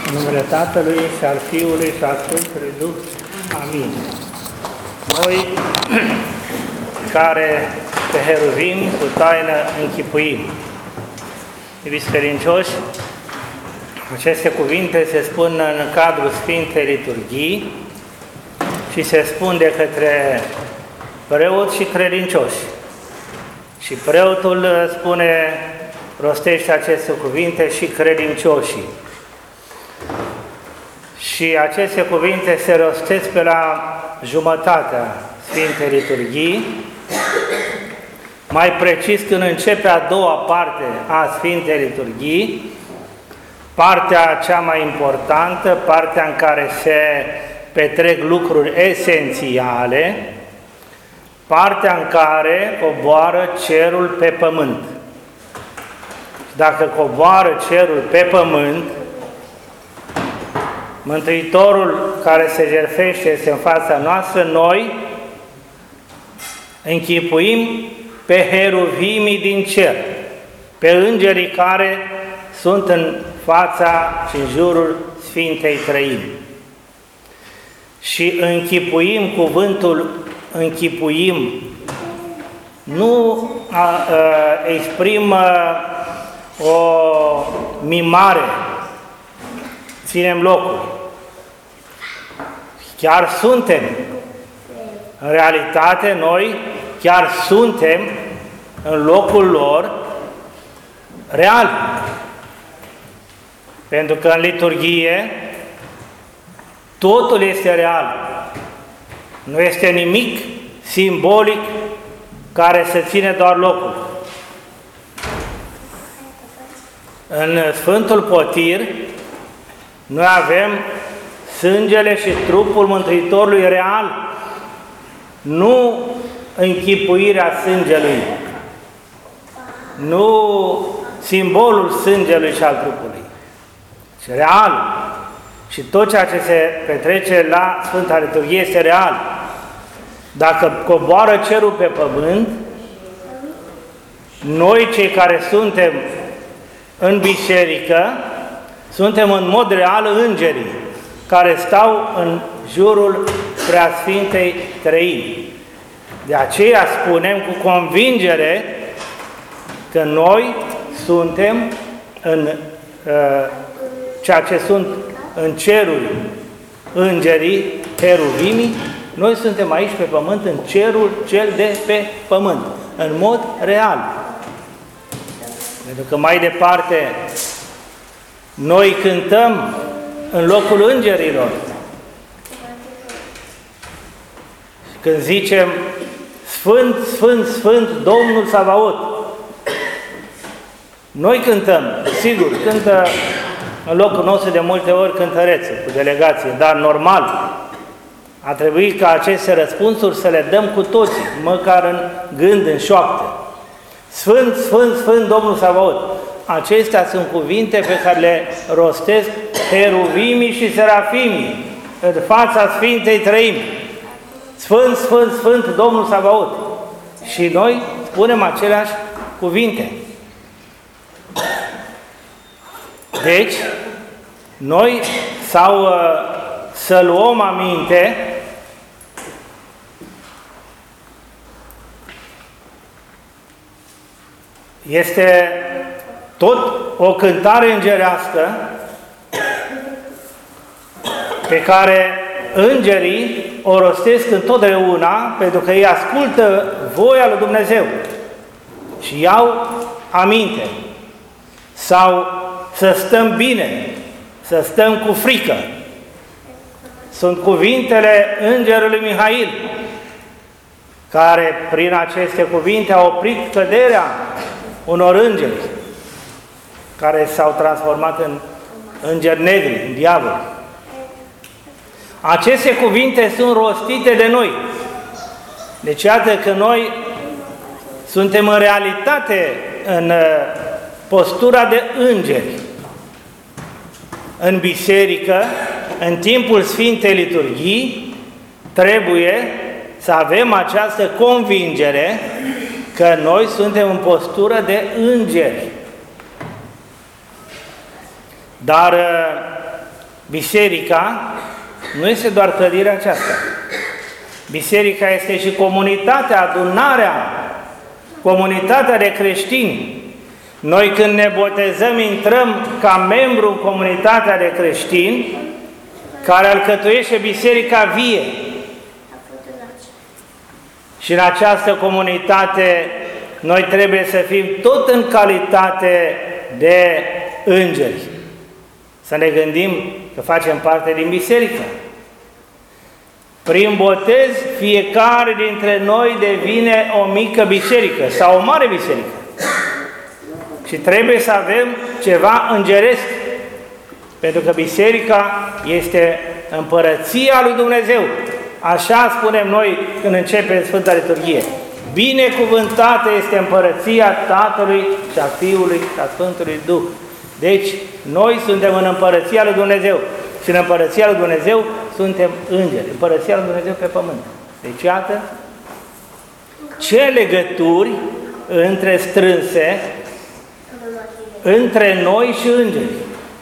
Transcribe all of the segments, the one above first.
În numele Tatălui și al Fiului și al Sfântului Duh. Amin. Noi, care pe heruvim cu taină închipuim. Iubiți credincioși, aceste cuvinte se spun în cadrul Sfintei Liturghii și se spun de către preoți și credincioși. Și preotul rostește aceste cuvinte și credincioșii. Și aceste cuvinte se rostesc pe la jumătatea Sfintei Liturghii, mai precis când începe a doua parte a Sfintei Liturghii, partea cea mai importantă, partea în care se petrec lucruri esențiale, partea în care coboară cerul pe pământ. Dacă coboară cerul pe pământ, Mântuitorul care se jertfește este în fața noastră, noi închipuim pe heruvimii din cer, pe îngerii care sunt în fața și în jurul Sfintei Trăimi. Și închipuim, cuvântul închipuim nu exprimă o mimare, ținem locul. Chiar suntem. În realitate, noi chiar suntem în locul lor real. Pentru că în liturghie totul este real. Nu este nimic simbolic care să ține doar locul. În Sfântul Potir noi avem sângele și trupul Mântuitorului real, nu închipuirea sângelui, nu simbolul sângelui și al trupului, ci real. Și tot ceea ce se petrece la Sfânta Liturghie este real. Dacă coboară cerul pe pământ, noi cei care suntem în biserică, suntem în mod real îngerii care stau în jurul Preasfintei Trăimi. De aceea spunem cu convingere că noi suntem în ceea ce sunt în cerul îngerii, heruvimii, noi suntem aici pe pământ, în cerul cel de pe pământ, în mod real. Pentru că mai departe noi cântăm în locul îngerilor. Când zicem Sfânt, Sfânt, Sfânt, Domnul Savaot, noi cântăm, sigur, cântă în locul nostru de multe ori cântărețe, cu delegație, dar normal, a trebuit ca aceste răspunsuri să le dăm cu toții, măcar în gând, în șoapte. Sfânt, Sfânt, Sfânt, Domnul Savaot. Acestea sunt cuvinte pe care le rostesc heruvimii și serafimii în fața Sfintei Trăimi. Sfânt, Sfânt, Sfânt, Domnul Savaot. Și noi spunem aceleași cuvinte. Deci, noi, sau să luăm aminte, este tot o cântare îngerească pe care îngerii o rostesc întotdeauna, pentru că ei ascultă voia lui Dumnezeu și iau aminte. Sau să stăm bine, să stăm cu frică. Sunt cuvintele îngerului Mihail, care prin aceste cuvinte a oprit căderea unor îngeri, care s-au transformat în îngeri negri, în diavol. Aceste cuvinte sunt rostite de noi. Deci iată că noi suntem în realitate în postura de îngeri. În biserică, în timpul Sfintei Liturghii, trebuie să avem această convingere că noi suntem în postură de îngeri. Dar Biserica nu este doar clădirea aceasta. Biserica este și comunitatea, adunarea, comunitatea de creștini. Noi când ne botezăm, intrăm ca membru în comunitatea de creștini care alcătuiește Biserica vie. Și în această comunitate noi trebuie să fim tot în calitate de îngeri. Să ne gândim că facem parte din biserică. Prin botez, fiecare dintre noi devine o mică biserică sau o mare biserică. Și trebuie să avem ceva îngeresc, pentru că biserica este împărăția lui Dumnezeu. Așa spunem noi când începem Sfânta Liturghie. Binecuvântată este împărăția Tatălui și a Fiului și a Sfântului Duh. Deci, noi suntem în împărăția lui Dumnezeu. Și în împărăția lui Dumnezeu suntem îngeri. Împărăția lui Dumnezeu pe pământ. Deci, iată, ce legături strânse între noi și îngeri.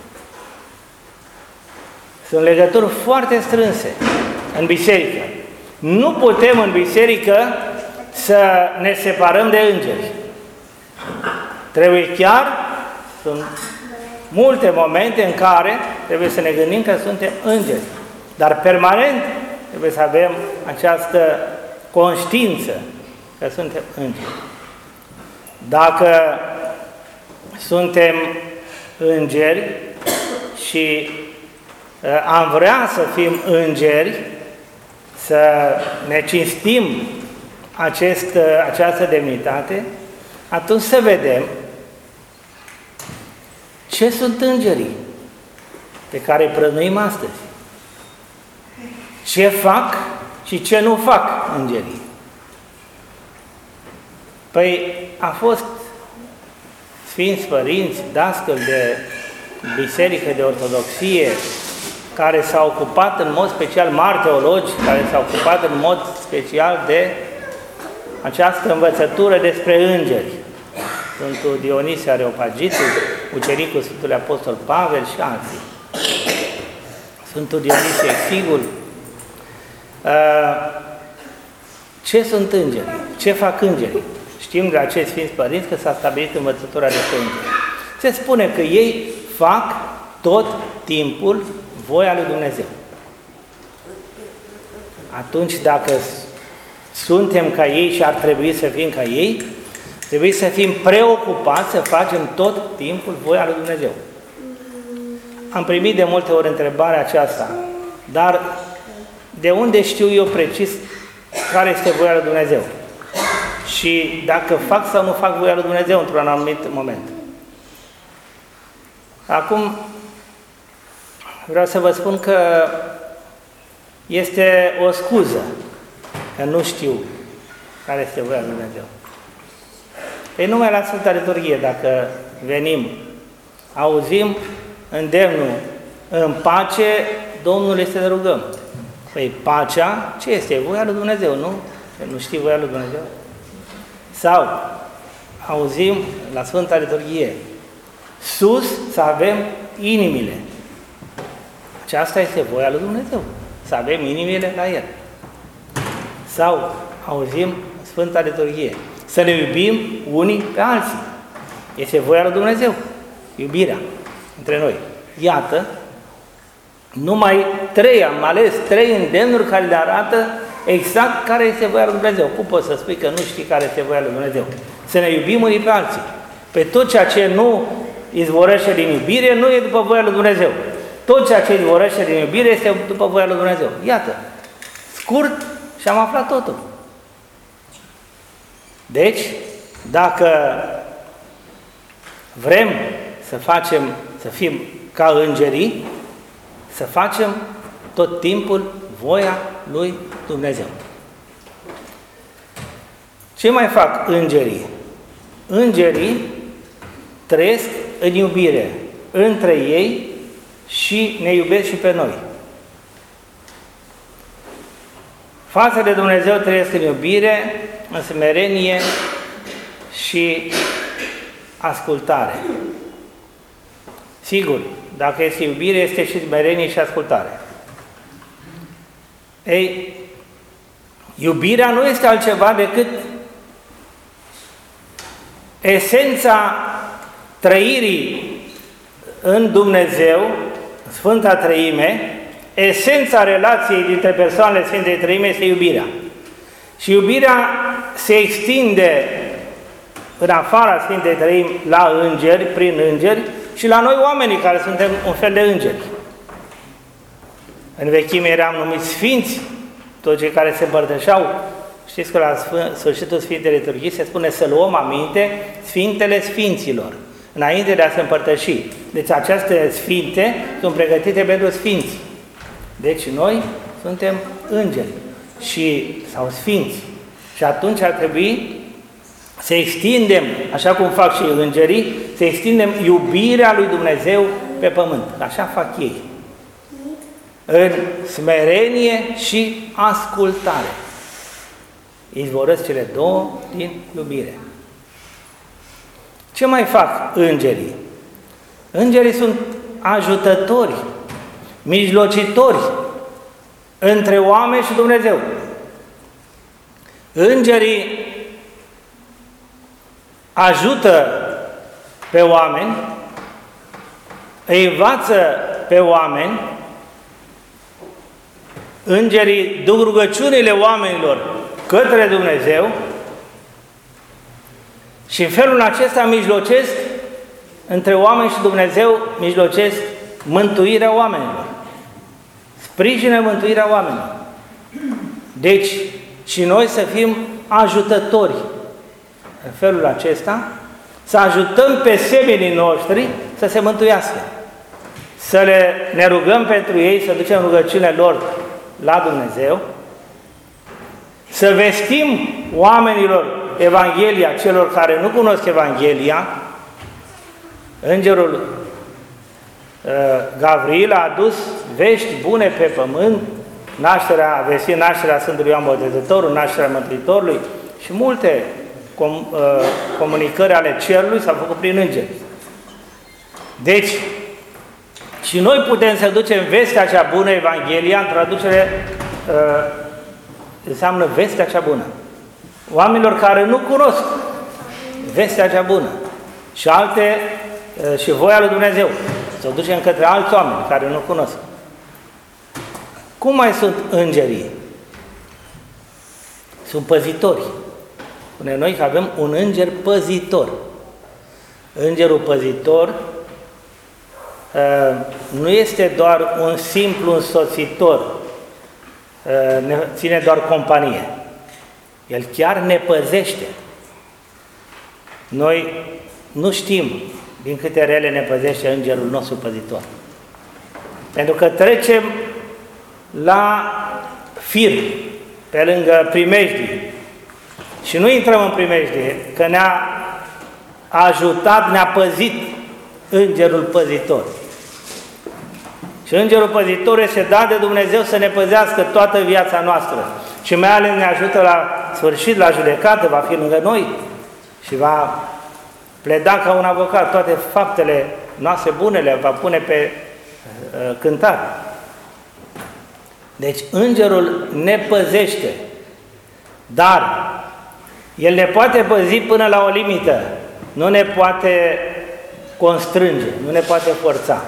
Sunt legături foarte strânse în biserică. Nu putem în biserică să ne separăm de îngeri. Trebuie chiar, sunt multe momente în care trebuie să ne gândim că suntem îngeri. Dar permanent trebuie să avem această conștiință că suntem îngeri. Dacă suntem îngeri și am vrea să fim îngeri, să ne cinstim această demnitate, atunci să vedem ce sunt îngerii pe care îi prăznuim astăzi. Ce fac și ce nu fac îngerii. Păi a fost Sfinți Părinți, dascăli de biserică, de ortodoxie, care s-au ocupat în mod special, mari teologi, care s-au ocupat în mod special de această învățătură despre îngeri. Sfântul Dionisie Areopagitul, ucenicul Sfântului Apostol Pavel și alții. Sfântul Dionisie Exigul. Ce sunt îngerii? Ce fac îngerii? Știm de acești Sfinți Părinți că s-a stabilit învățătura despre îngeri. Se spune că ei fac tot timpul voia lui Dumnezeu. Atunci, dacă suntem ca ei și ar trebui să fim ca ei, trebuie să fim preocupați să facem tot timpul voia lui Dumnezeu. Am primit de multe ori întrebarea aceasta, dar de unde știu eu precis care este voia lui Dumnezeu? Și dacă fac sau nu fac voia lui Dumnezeu într-un anumit moment. Acum, vreau să vă spun că este o scuză că nu știu care este voia lui Dumnezeu. Păi numai la Sfânta Liturghie, dacă venim, auzim îndemnul în pace, Domnul este de rugăm. Păi pacea, ce este? Voia lui Dumnezeu, nu? Nu știi voia lui Dumnezeu? Sau auzim la Sfânta Liturghie, sus să avem inimile. Aceasta este voia lui Dumnezeu, să avem inimile la El. Sau auzim Sfânta Liturghie, să ne iubim unii pe alții. Este voia lui Dumnezeu, iubirea între noi. Iată, numai am ales trei îndemnuri care le arată exact care este voia lui Dumnezeu. Cum poți să spui că nu știi care este voia lui Dumnezeu? Să ne iubim unii pe alții. Pe tot ceea ce nu izvorăște din iubire, nu e după voia lui Dumnezeu. Tot ceea ce izvorăște din iubire este după voia lui Dumnezeu. Iată, scurt și am aflat totul. Deci, dacă vrem să fim ca îngerii, să facem tot timpul voia lui Dumnezeu. Ce mai fac îngerii? Îngerii trăiesc în iubire între ei și ne iubesc și pe noi. Față de Dumnezeu trăiesc în iubire, în smerenie și ascultare. Sigur, dacă este iubire, este și smerenie și ascultare. Ei, iubirea nu este altceva decât esența trăirii în Dumnezeu, Sfânta Trăime, esența relației dintre persoanele Sfintei Trăime este iubirea. Și iubirea se extinde în afara Sfintei Trăimi la îngeri, prin îngeri, și la noi oamenii care suntem un fel de îngeri. În vechime eram numiți sfinți, toți cei care se împărtășeau. Știți că la sfârșitul Sfintei Liturghii se spune să luăm aminte Sfintele Sfinților, înainte de a se împărtăși. Deci aceste sfinte sunt pregătite pentru sfinți. Deci noi suntem îngeri sau sfinți. Și atunci ar trebui să extindem, așa cum fac și îngerii, să extindem iubirea lui Dumnezeu pe pământ. Așa fac ei. În smerenie și ascultare. Izvorăsc cele două din iubire. Ce mai fac îngerii? Îngerii sunt ajutători, mijlocitori între oameni și Dumnezeu. Îngerii ajută pe oameni, îi învață pe oameni, îngerii duc rugăciunile oamenilor către Dumnezeu și în felul acesta mijlocesc între oameni și Dumnezeu, mijlocesc mântuirea oamenilor. Sprijină mântuirea oamenilor. Deci, și noi să fim ajutători în felul acesta, să ajutăm pe semenii noștri să se mântuiască. Să ne rugăm pentru ei, să ducem rugăciunile lor la Dumnezeu, să vestim oamenilor Evanghelia, celor care nu cunosc Evanghelia. Îngerul Gavril a adus vești bune pe pământ, a vestit nașterea Sfântului Ioan Botezătorul, nașterea Mântuitorului și multe comunicări ale cerului s-au făcut prin îngeri. Deci, și noi putem să ducem vestea cea bună, Evanghelia, în traducere înseamnă vestea cea bună. Oamenilor care nu cunosc vestea cea bună și voia lui Dumnezeu, să o ducem către alți oameni care nu cunosc. Cum mai sunt îngerii? Sunt păzitori. Spune noi că avem un înger păzitor. Îngerul păzitor nu este doar un simplu însoțitor, ne ține doar companie. El chiar ne păzește. Noi nu știm din câte rele ne păzește îngerul nostru păzitor. Pentru că trecem la fir, pe lângă primejdii. Și nu intrăm în primejdie, că ne-a ajutat, ne-a păzit îngerul păzitor. Și îngerul păzitor este dat de Dumnezeu să ne păzească toată viața noastră. Și mai ales ne ajută la sfârșit, la judecată, va fi lângă noi și va pleda ca un avocat toate faptele noastre bune, le va pune pe cântar. Deci îngerul ne păzește, dar el ne poate păzi până la o limită, nu ne poate constrânge, nu ne poate forța,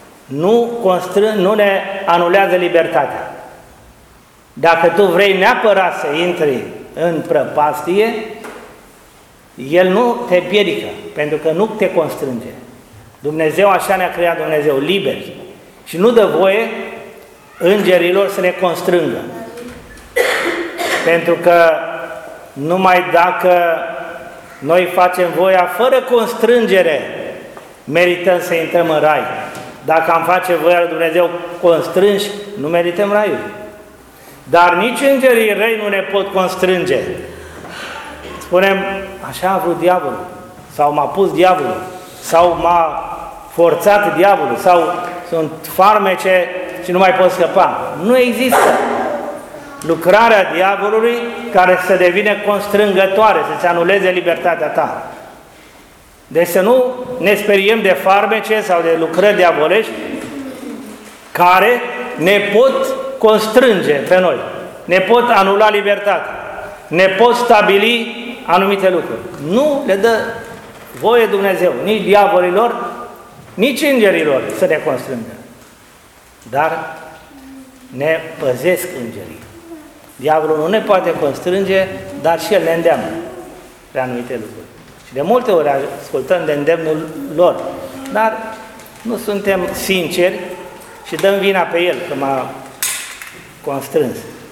nu ne anulează libertatea. Dacă tu vrei neapărat să intri în prăpastie, el nu te împiedică, pentru că nu te constrânge. Dumnezeu așa ne-a creat Dumnezeu, liberi, și nu dă voie îngerilor să ne constrângă. Pentru că numai dacă noi facem voia fără constrângere, merităm să intrăm în rai. Dacă am face voia lui Dumnezeu constrânși, nu merităm raiul. Dar nici îngerii răi nu ne pot constrânge. Spunem, așa a vrut diavolul, sau m-a pus diavolul, sau m-a forțat diavolul, sau sunt farmece și nu mai pot scăpa. Nu există lucrarea diavolului care să devine constrângătoare, să-ți anuleze libertatea ta. Deci să nu ne speriem de farmece sau de lucrări diavolești care ne pot constrânge pe noi, ne pot anula libertatea, ne pot stabili anumite lucruri. Nu le dă voie Dumnezeu, nici diavolilor, nici îngerilor să ne constrângă. Dar ne păzesc îngerii. Diavolul nu ne poate constrânge, dar și el ne îndeamnă pe anumite lucruri. Și de multe ori ascultăm de îndemnul lor, dar nu suntem sinceri și dăm vina pe el că m-a constrâns.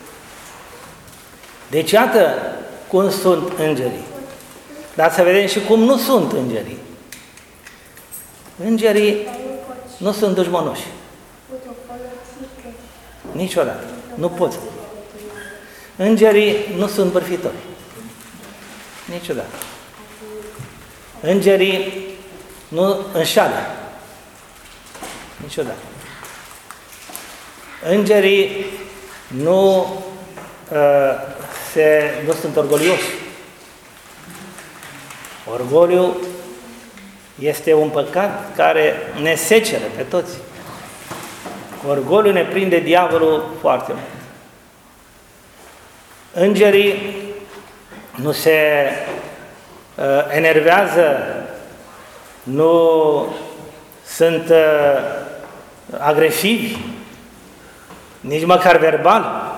Deci iată cum sunt îngerii. Dar să vedem și cum nu sunt îngerii. Îngerii nu sunt dușmănoși. Niciodată. Nu pot. Îngerii nu sunt bârfitori. Niciodată. Îngerii nu înșală. Niciodată. Îngerii nu sunt orgolioși. Orgoliul este un păcat care ne seceră pe toți. Orgoliul ne prinde diavolul foarte mult. Îngerii nu se enervează, nu sunt agresivi, nici măcar verbal.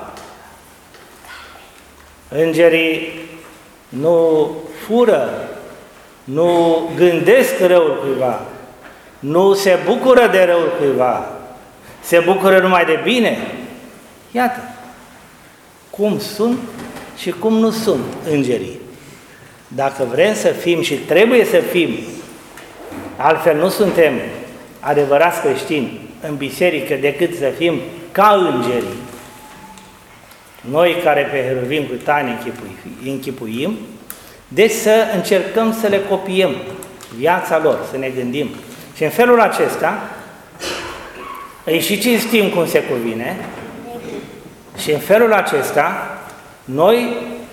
Îngerii nu fură, nu gândesc răul cuiva, nu se bucură de răul cuiva, se bucură numai de bine. Iată cum sunt și cum nu sunt îngerii. Dacă vrem să fim și trebuie să fim, altfel nu suntem adevărați creștini în biserică decât să fim ca îngerii. Noi care pe heruvim cu taine închipuim, deci să încercăm să le copiem viața lor, să ne gândim. Și în felul acesta îi și cinstim cum se cuvine și în felul acesta noi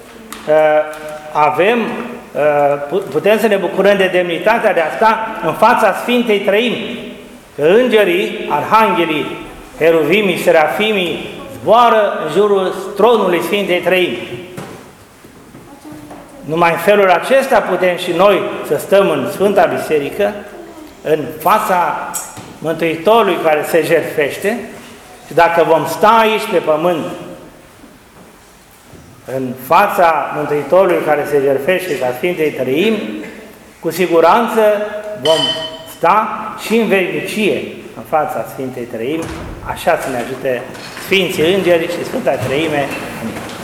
putem să ne bucurăm de demnitatea de a sta în fața Sfintei Trăimi. Că îngerii, arhanghelii, heruvimii, serafimii zboară în jurul tronului Sfintei Trăimi. Numai în felul acesta putem și noi să stăm în Sfânta Biserică, în fața Mântuitorului care se jertfește, și dacă vom sta aici pe pământ, în fața Mântuitorului care se jertfește ca Sfintei Trăimi, cu siguranță vom sta și în veșnicie în fața Sfintei Trăimi, așa să ne ajute Sfinții Îngeri și Sfânta Trăime. Amin.